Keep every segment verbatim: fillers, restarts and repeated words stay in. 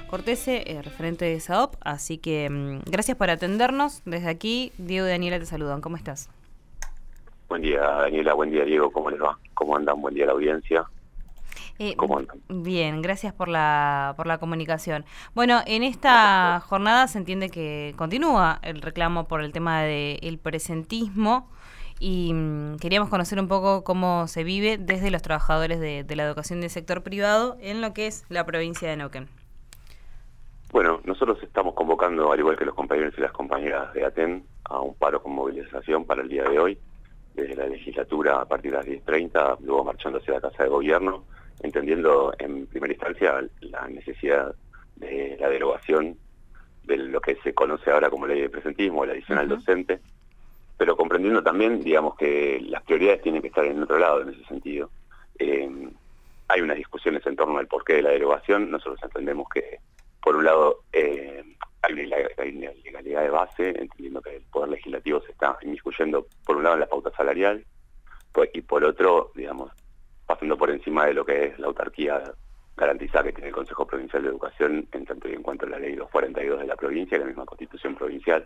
Cortese, eh, referente de SAOP, así que mm, gracias por atendernos. Desde aquí, Diego y Daniela te saludan. ¿Cómo estás? Buen día, Daniela. Buen día, Diego. ¿Cómo les va? ¿Cómo andan? Buen día a la audiencia. Eh, ¿Cómo andan? bien, gracias por la, por la comunicación. Bueno, en esta jornada se entiende que continúa el reclamo por el tema del presentismo y mm, queríamos conocer un poco cómo se vive desde los trabajadores de, de la educación del sector privado en lo que es la provincia de Neuquén. Bueno, nosotros estamos convocando, al igual que los compañeros y las compañeras de ATEN, a un paro con movilización para el día de hoy. Desde la legislatura, a partir de las diez treinta, luego marchando hacia la Casa de Gobierno, entendiendo en primera instancia la necesidad de la derogación de lo que se conoce ahora como ley de presentismo, el adicional uh-huh. docente, pero comprendiendo también, digamos, que las prioridades tienen que estar en otro lado en ese sentido. Eh, hay unas discusiones en torno al porqué de la derogación. Nosotros entendemos que, por un lado, eh, hay una ilegalidad de base, entendiendo que el Poder Legislativo se está inmiscuyendo, por un lado, en la pauta salarial, pues, y por otro, digamos, pasando por encima de lo que es la autarquía garantizada que tiene el Consejo Provincial de Educación, en tanto y en cuanto a la ley doscientos cuarenta y dos de la provincia, la misma Constitución Provincial.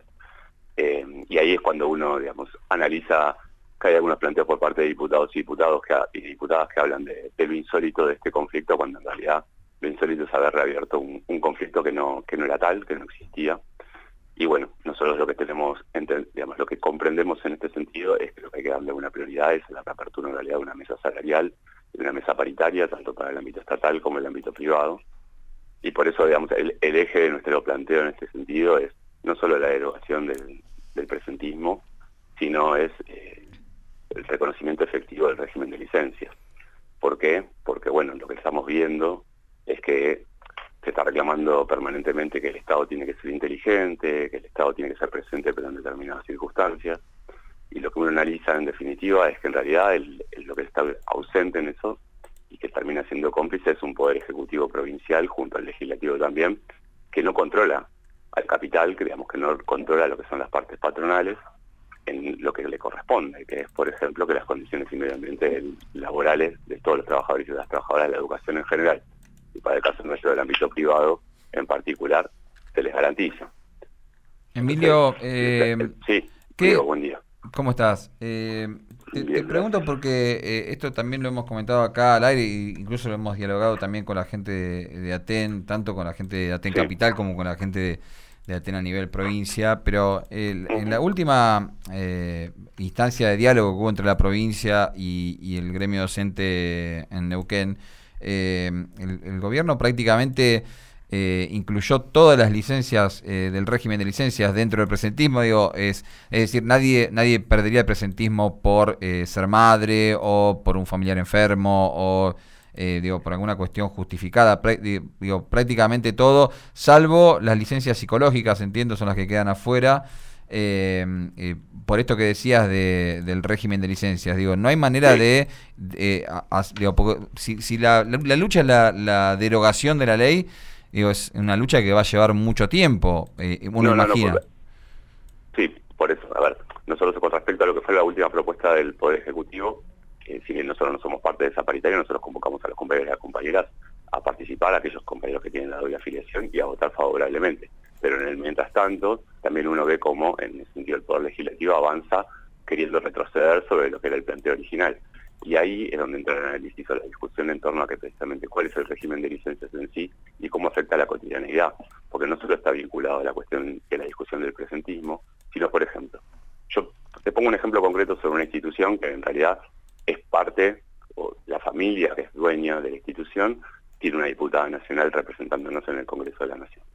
Eh, y ahí es cuando uno, digamos, analiza que hay algunos planteos por parte de diputados y diputados que, y diputadas que hablan de, de lo insólito de este conflicto, cuando en realidad lo insólito es haber reabierto un, un conflicto que no, que no era tal, que no existía. Y bueno, nosotros lo que tenemos, digamos, lo que comprendemos en este sentido es que lo que hay que darle una prioridad es la reapertura en realidad de una mesa salarial, de una mesa paritaria, tanto para el ámbito estatal como el ámbito privado. Y por eso, digamos, el, el eje de nuestro planteo en este sentido es no solo la derogación del, del presentismo, sino es eh, el reconocimiento efectivo del régimen de licencias. ¿Por qué? Porque, bueno, lo que estamos viendo es que se está reclamando permanentemente que el Estado tiene que ser inteligente, que el Estado tiene que ser presente pero en determinadas circunstancias, y lo que uno analiza en definitiva es que en realidad el, el, lo que está ausente en eso y que termina siendo cómplice es un poder ejecutivo provincial junto al legislativo también, que no controla al capital, que digamos que no controla lo que son las partes patronales en lo que le corresponde, que es, por ejemplo, que las condiciones y medio ambiente laborales de todos los trabajadores y las trabajadoras de la educación en general, y para el caso nuestro del ámbito privado en particular, se les garantiza. Emilio, Entonces, eh, sí, ¿qué, Diego, buen día. ¿Cómo estás? Eh, te, Bien, te pregunto gracias. porque eh, esto también lo hemos comentado acá al aire, e incluso lo hemos dialogado también con la gente de, de ATEN, tanto con la gente de ATEN Sí. Capital como con la gente de, de ATEN a nivel provincia, pero el, en la última eh, instancia de diálogo que hubo entre la provincia y, y el gremio docente en Neuquén, eh, el, el gobierno prácticamente eh, incluyó todas las licencias eh, del régimen de licencias dentro del presentismo. Digo, es, es decir, nadie nadie perdería el presentismo por eh, ser madre o por un familiar enfermo o eh, digo por alguna cuestión justificada. Digo, prácticamente todo, salvo las licencias psicológicas, entiendo, son las que quedan afuera. Eh, eh, por esto que decías de, del régimen de licencias, digo, no hay manera Sí. de, de a, a, digo, porque si, si la, la, la lucha es la, la derogación de la ley, digo, es una lucha que va a llevar mucho tiempo, eh, uno No, no, imagina. no, por, sí, por eso, a ver, nosotros con respecto a lo que fue la última propuesta del Poder Ejecutivo, eh, si bien nosotros no somos parte de esa paritaria, nosotros convocamos a los compañeros y a las compañeras a participar, a aquellos compañeros que tienen la doble afiliación y a votar favorablemente. Pero en el mientras tanto, también uno ve cómo, en el sentido del Poder Legislativo, avanza queriendo retroceder sobre lo que era el planteo original. Y ahí es donde entra el análisis o la discusión en torno a que precisamente cuál es el régimen de licencias en sí y cómo afecta a la cotidianeidad. Porque no solo está vinculado a la cuestión de la discusión del presentismo, sino, por ejemplo, yo te pongo un ejemplo concreto sobre una institución que en realidad es parte, o la familia que es dueña de la institución, tiene una diputada nacional representándonos en el Congreso de la Nación.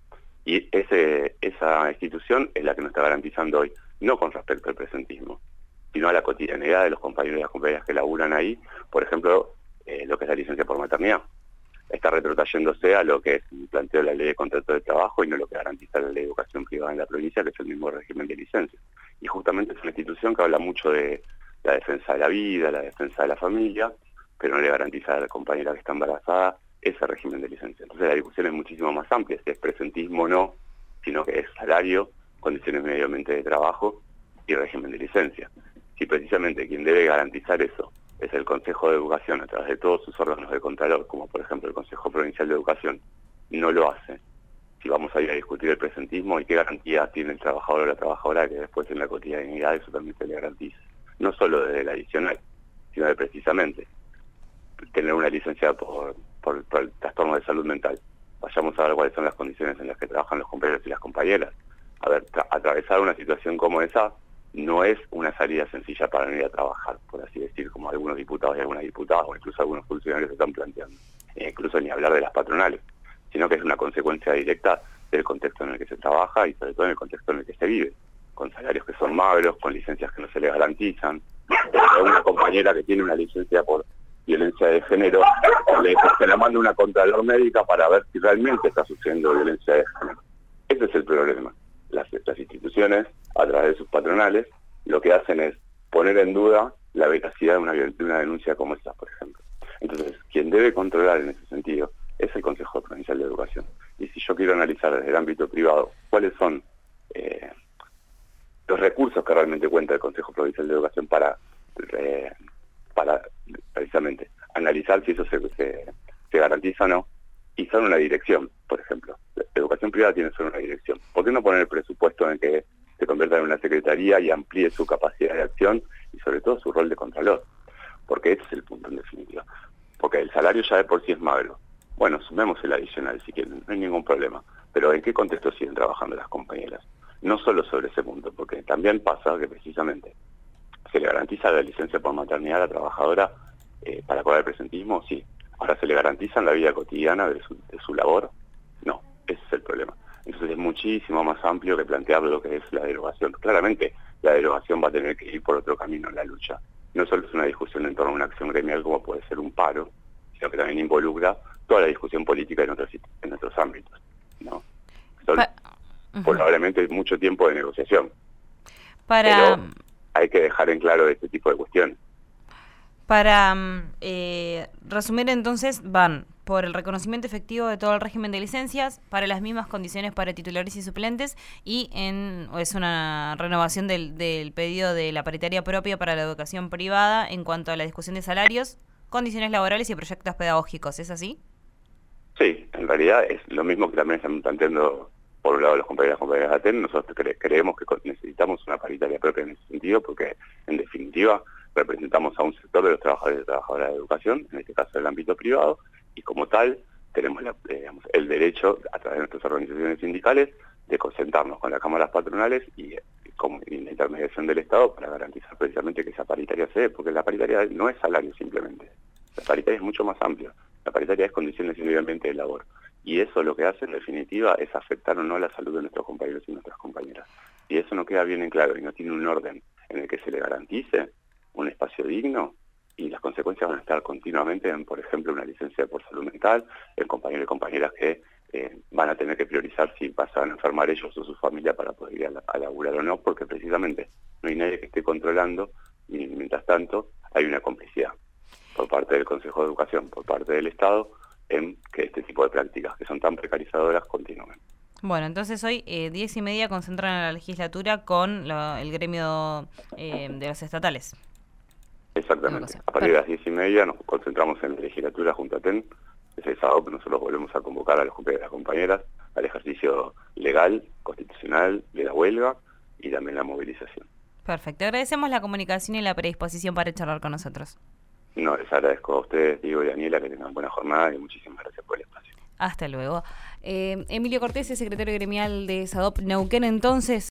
Y ese, esa institución es la que nos está garantizando hoy, no con respecto al presentismo, sino a la cotidianidad de los compañeros y las compañeras que laburan ahí, por ejemplo, eh, lo que es la licencia por maternidad. Está retrotrayéndose a lo que es el planteo de la ley de contrato de trabajo y no lo que garantiza la ley de educación privada en la provincia, que es el mismo régimen de licencias. Y justamente es una institución que habla mucho de la defensa de la vida, la defensa de la familia, pero no le garantiza a la compañera que está embarazada ese régimen de licencia. Entonces la discusión es muchísimo más amplia, si es presentismo o no, sino que es salario, condiciones de medio ambiente de trabajo y régimen de licencia. Si precisamente quien debe garantizar eso es el Consejo de Educación a través de todos sus órganos de contralor, como por ejemplo el Consejo Provincial de Educación, no lo hace. Si vamos a ir a discutir el presentismo, ¿y qué garantía tiene el trabajador o la trabajadora que después en la cotidianidad eso también se le garantice? No solo desde el adicional, sino de precisamente tener una licencia por, por, por el trastorno de salud mental. Vayamos a ver cuáles son las condiciones en las que trabajan los compañeros y las compañeras. A ver, atravesar una situación como esa no es una salida sencilla para no ir a trabajar, por así decir, como algunos diputados y algunas diputadas, o incluso algunos funcionarios se están planteando. E incluso ni hablar de las patronales, sino que es una consecuencia directa del contexto en el que se trabaja y sobre todo en el contexto en el que se vive, con salarios que son magros, con licencias que no se le garantizan. Una compañera que tiene una licencia por violencia de género, le, se la manda una contralor médica para ver si realmente está sufriendo violencia de género. Ese es el problema. Las, las instituciones, a través de sus patronales, lo que hacen es poner en duda la veracidad de una, de una denuncia como esta, por ejemplo. Entonces, quien debe controlar en ese sentido es el Consejo Provincial de Educación. Y si yo quiero analizar desde el ámbito privado cuáles son eh, los recursos que realmente cuenta el Consejo Provincial de Educación para, eh, para precisamente analizar si eso se, se, se garantiza o no, y son una dirección, por ejemplo. La educación privada tiene solo una dirección. ¿Por qué no poner el presupuesto en que se convierta en una secretaría y amplíe su capacidad de acción y sobre todo su rol de contralor? Porque ese es el punto en definitiva. Porque el salario ya de por sí es magro. Bueno, sumemos el adicional si quieren, no hay ningún problema. Pero ¿en qué contexto siguen trabajando las compañeras? No solo sobre ese punto, porque también pasa que precisamente se le garantiza la licencia por maternidad a la trabajadora eh, para cobrar el presentismo, sí. Ahora, ¿se le garantiza en la vida cotidiana de su, de su labor? No, ese es el problema. Entonces es muchísimo más amplio que plantear lo que es la derogación. Claramente la derogación va a tener que ir por otro camino en la lucha. No solo es una discusión en torno a una acción gremial como puede ser un paro, sino que también involucra toda la discusión política en otros, en otros ámbitos, ¿no? Son uh-huh. probablemente mucho tiempo de negociación. Para... Pero hay que dejar en claro este tipo de cuestiones. Para eh, resumir entonces, van por el reconocimiento efectivo de todo el régimen de licencias, para las mismas condiciones para titulares y suplentes, y en es una renovación del, del pedido de la paritaria propia para la educación privada en cuanto a la discusión de salarios, condiciones laborales y proyectos pedagógicos. ¿Es así? Sí, en realidad es lo mismo que también están planteando por un lado los compañeros y compañeras de ATEN. Nosotros cre creemos que necesitamos una paritaria propia en ese sentido porque, en definitiva, representamos a un sector de los trabajadores y trabajadoras de educación, en este caso del ámbito privado, y como tal tenemos la, eh, digamos, el derecho, a través de nuestras organizaciones sindicales, de concentrarnos con las cámaras patronales y, y con y la intermediación del Estado para garantizar precisamente que esa paritaria se dé, porque la paritaria no es salario simplemente, la paritaria es mucho más amplia, la paritaria es condiciones y medio ambiente de labor, y eso lo que hace en definitiva es afectar o no la salud de nuestros compañeros y nuestras compañeras, y eso no queda bien en claro y no tiene un orden en el que se le garantice un espacio digno, y las consecuencias van a estar continuamente en, por ejemplo, una licencia por salud mental, en compañeros y compañeras que eh, van a tener que priorizar si pasan a enfermar ellos o su familia para poder ir a, la, a laburar o no, porque precisamente no hay nadie que esté controlando, y mientras tanto hay una complicidad por parte del Consejo de Educación, por parte del Estado, en que este tipo de prácticas que son tan precarizadoras continúen. Bueno, entonces hoy eh, diez y media concentran a la legislatura con lo, el gremio eh, de los estatales. Exactamente. A partir de las diez y media nos concentramos en la legislatura junto a TEN. Ese sábado nosotros volvemos a convocar a los compañeros y las compañeras al ejercicio legal, constitucional de la huelga y también la movilización. Perfecto. Agradecemos la comunicación y la predisposición para charlar con nosotros. No, les agradezco a ustedes, Diego y Daniela, que tengan buena jornada y muchísimas gracias por el espacio. Hasta luego. Eh, Emilio Cortés es secretario gremial de SADOP Neuquén, entonces.